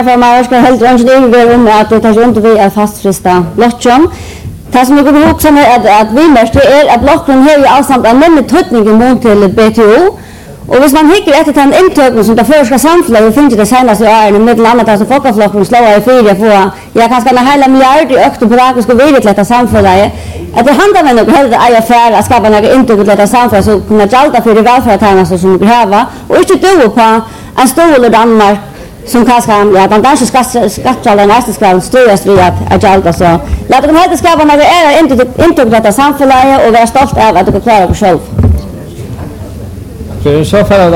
För man ska helt enkelt inte om att det tar inte vi är fastfrista blockchain. Det som jag vill också med att vi mest är att blockchain har ju allsamt en väldigt tydlig mot till BTO. Och hvis man hickar efter den intøkning som det förska samfunnet finns det senaste åren med landet alltså folkflocken slår i fyra på jag kanske en hel miljard i ökning på det ska vi detta samfunnet att det handlar om något helt är affär att skapa några intøkning detta samfunnet så kunna jalta för det välfärdsarna som vi behöver och inte då på en stor Danmark som kanske ja den danska skattejalan nästa ska störas vid att jalta så låt dem helt skapa några intøkning detta samfunnet och vara stolt över att det klarar sig själv. Så